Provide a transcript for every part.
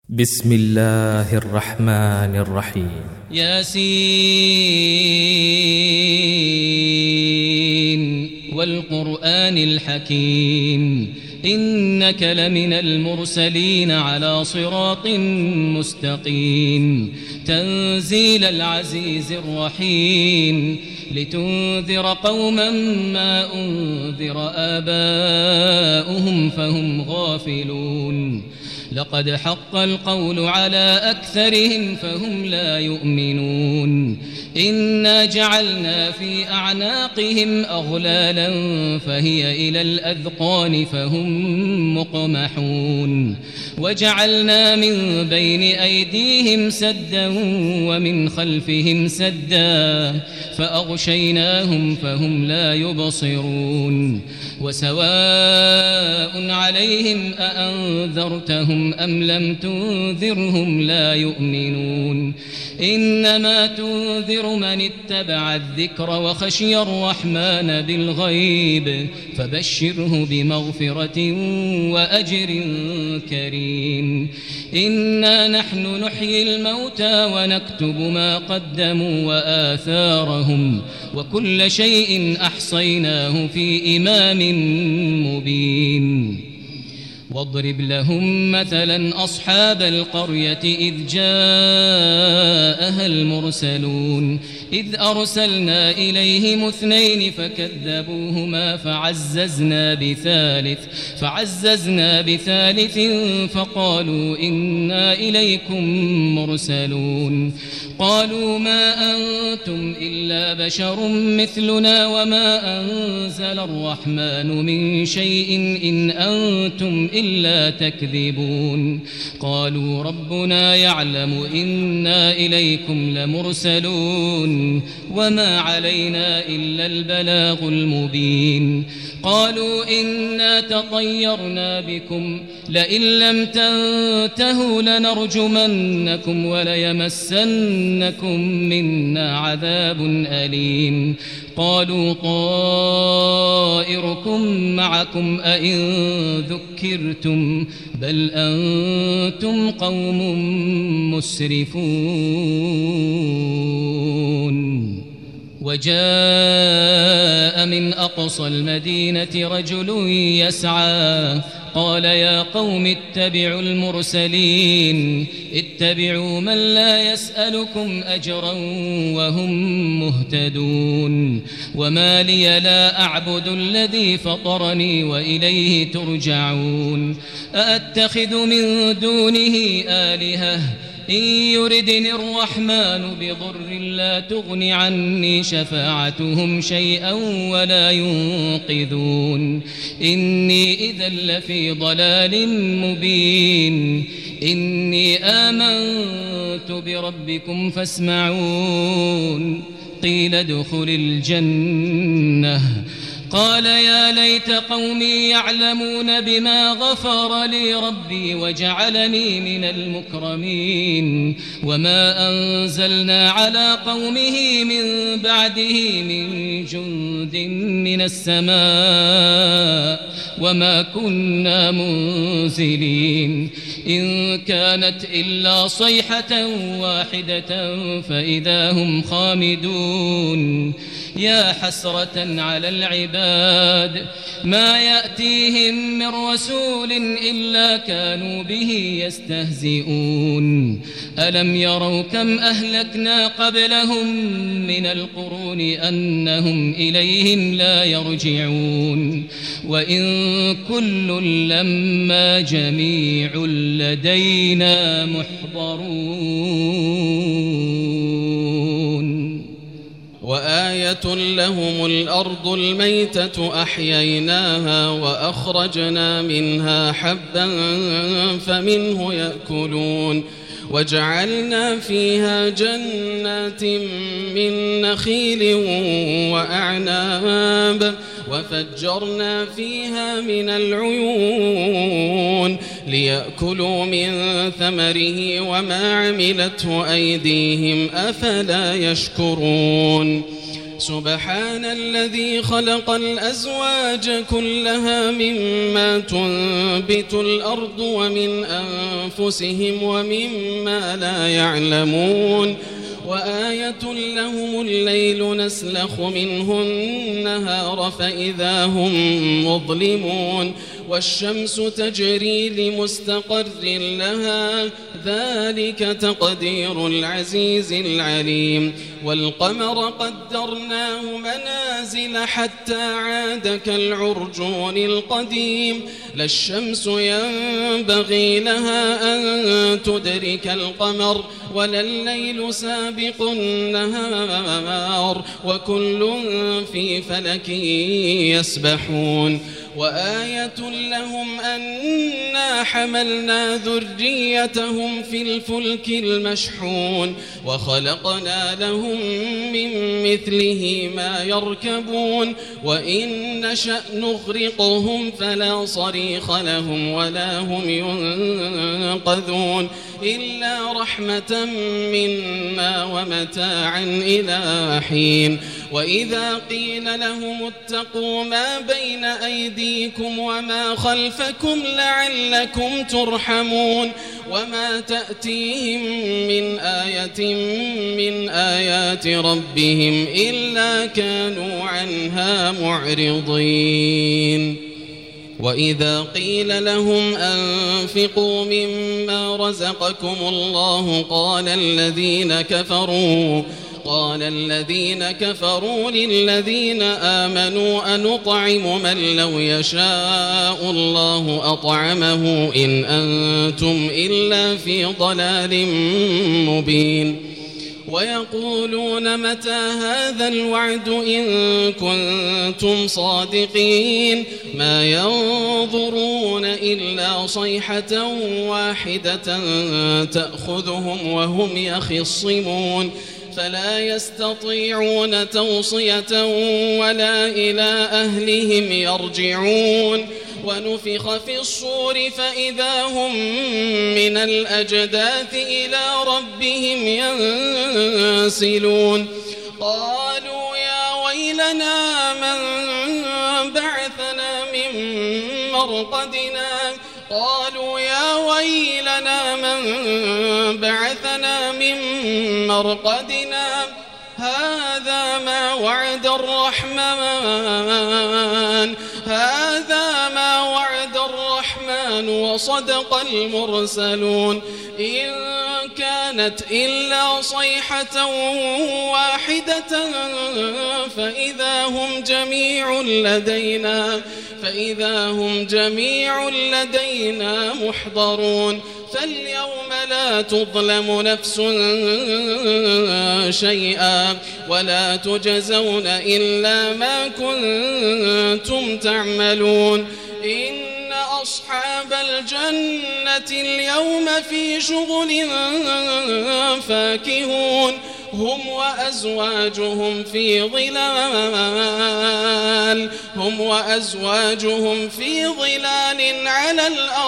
بسم الله الرحمن الرحيم ياسين والقرآن الحكيم إنك لمن المرسلين على صراط مستقيم تنزيل العزيز الرحيم لتنذر قوما ما أنذر آباؤهم فهم غافلون لقد حق القول على أكثرهم فهم لا يؤمنون إنا جعلنا في أعناقهم أغلالا فهي إلى الأذقان فهم مقمحون وجعلنا من بين أيديهم سدا ومن خلفهم سدا فأغشيناهم فهم لا يبصرون وسواء عليهم أأنذرتهم أم لم تنذرهم لا يؤمنون إنما تنذر من اتبع الذكر وخشي الرحمن بالغيب فبشره بمغفرة وأجر كريم إنا نحن نحيي الموتى ونكتب ما قدموا وآثارهم وكل شيء أحصيناه في إمام مبين واضرب لهم مثلا أصحاب القرية إذ جاءها المرسلون إذ أرسلنا إليهم اثنين فكذبوهما فعززنا بثالث فقالوا إنا إليكم مرسلون قالوا ما أنتم إلا بشر مثلنا وما أنزل الرحمن من شيء إن أنتم إلا تكذبون قالوا ربنا يعلم إنا إليكم لمرسلون وما علينا إلا البلاغ المبين قالوا إنا تطيرنا بكم لئن لم تنتهوا لنرجمنكم وليمسنكم منا عذاب أليم قالوا طائركم معكم أئن ذكرتم بل أنتم قوم مسرفون وجاء من أقصى المدينة رجل يسعى قال يا قوم اتبعوا المرسلين اتبعوا من لا يسألكم أجرا وهم مهتدون وما لي لا أعبد الذي فطرني وإليه ترجعون أأتخذ من دونه آلهة إن يردني الرحمن بضر لا تغن عني شفاعتهم شيئا ولا ينقذون إني إذا لفي ضلال مبين إني آمنت بربكم فاسمعون قيل ادخل الجنة قال يا ليت قومي يعلمون بما غفر لي ربي وجعلني من المكرمين وما أنزلنا على قومه من بعده من جند من السماء وما كنا منزلين إن كانت إلا صيحة واحدة فإذا هم خامدون يا حسرة على العباد ما يأتيهم من رسول إلا كانوا به يستهزئون ألم يروا كم أهلكنا قبلهم من القرون أنهم إليهم لا يرجعون وإن كل لما جميع لدينا محضرون وآية لهم الأرض الميتة أحييناها وأخرجنا منها حبا فمنه يأكلون وجعلنا فيها جنات من نخيل وأعناب وفجرنا فيها من العيون ليأكلوا من ثمره وما عملته أيديهم أفلا يشكرون سبحان الذي خلق الأزواج كلها مما تنبت الأرض ومن أنفسهم ومما لا يعلمون وآية لهم الليل نسلخ منه النهار فإذا هم مظلمون والشمس تجري لمستقر لها ذلك تقدير العزيز العليم والقمر قدرناه منازل حتى عاد كالعرجون القديم لا الشمس ينبغي لها أن تدرك القمر ولا الليل سابق النهار وكل في فلك يسبحون وآية لهم أنا حملنا ذريتهم في الفلك المشحون وخلقنا لهم من مثله ما يركبون وإن نشأ نغرقهم فلا صريخ لهم ولا هم ينقذون إلا رحمة منا ومتاعا إلى حين وإذا قيل لهم اتقوا ما بين أيديكم وما خلفكم لعلكم ترحمون وما تأتيهم من آية من آيات ربهم إلا كانوا عنها معرضين وإذا قيل لهم أنفقوا مما رزقكم الله قال الذين كفروا للذين آمنوا أنطعم من لو يشاء الله أطعمه إن أنتم إلا في ضلال مبين ويقولون متى هذا الوعد إن كنتم صادقين ما ينظرون إلا صيحة واحدة تأخذهم وهم يخصمون فلا يستطيعون توصية ولا إلى أهلهم يرجعون ونفخ في الصور فإذا هم من الأجداث إلى ربهم ينسلون قالوا يا ويلنا من بعثنا من مرقدنا هذا ما وعد الرحمن وصدق المرسلون إن كانت إلا صيحة واحدة فإذا هم جميع لدينا محضرون فاليوم لا تظلم نفس شيئا ولا تجزون إلا ما كنتم تعملون إن أصحاب الجنة اليوم في شغل فاكهون هم وأزواجهم في ظلال على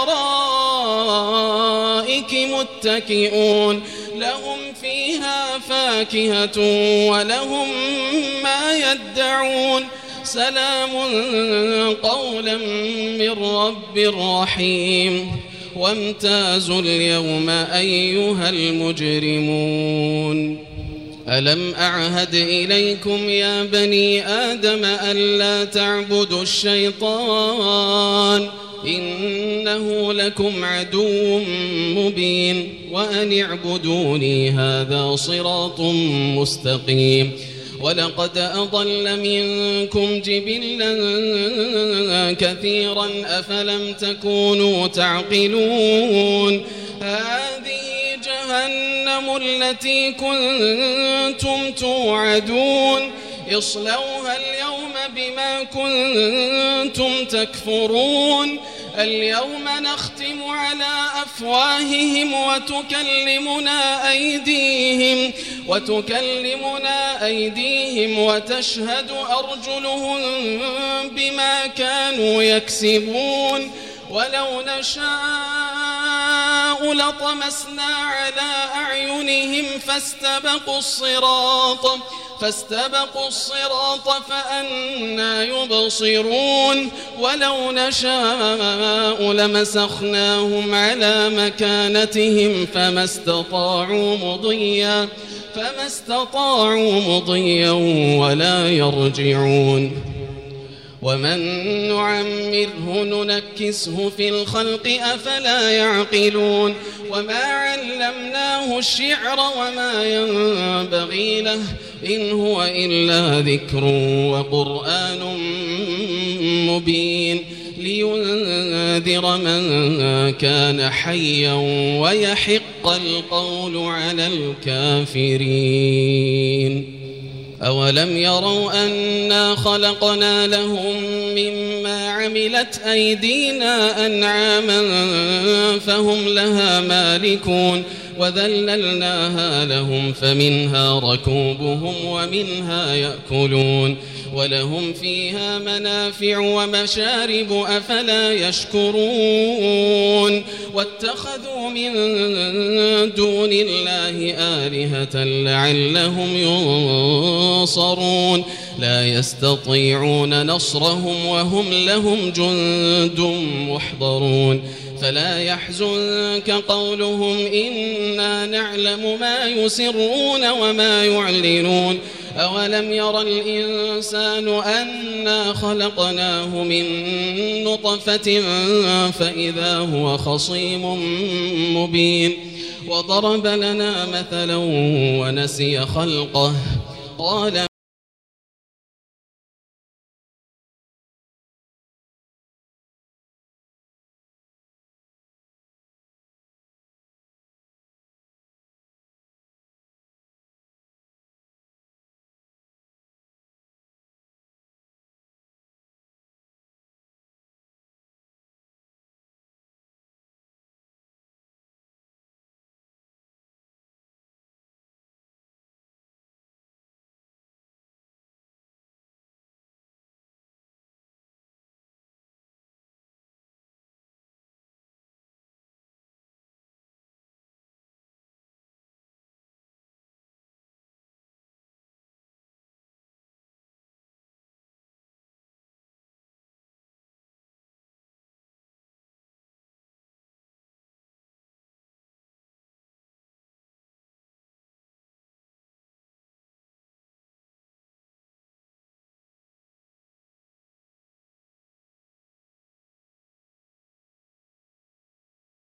الأرائك متكئون لهم فيها فاكهة ولهم ما يدعون سلام قولا من رب رحيم وامتازوا اليوم أيها المجرمون ألم أعهد إليكم يا بني آدم ألا تعبدوا الشيطان إنه لكم عدو مبين وأن اعبدوني هذا صراط مستقيم ولقد أضل منكم جبلا كثيرا أفلم تكونوا تعقلون هذه جهنم التي كنتم توعدون اصلوها اليوم بما كنتم تكفرون اليوم نختم على أفواههم وتكلمنا أيديهم وتشهد أرجلهم بما كانوا يكسبون ولو نشاء لطمسنا على أعينهم فاستبقوا الصراط فأنى يبصرون ولو نشاء لمسخناهم على مكانتهم فما استطاعوا مضيا ولا يرجعون ومن نعمره ننكسه في الخلق أفلا يعقلون وما علمناه الشعر وما ينبغي له إن هو إلا ذكر وقرآن مبين لينذر من كان حيا ويحق القول على الكافرين أولم يروا أنا خلقنا لهم مما عملت أيدينا أنعاما فهم لها مالكون وذللناها لهم فمنها ركوبهم ومنها يأكلون ولهم فيها منافع ومشارب أفلا يشكرون واتخذوا من دون الله آلهة لعلهم ينصرون لا يستطيعون نصرهم وهم لهم جند محضرون فلا يحزنك قولهم إنا نعلم ما يسرون وما يعلنون أولم ير الإنسان أنا خلقناه من نطفة فإذا هو خصيم مبين وضرب لنا مثلا ونسي خلقه قال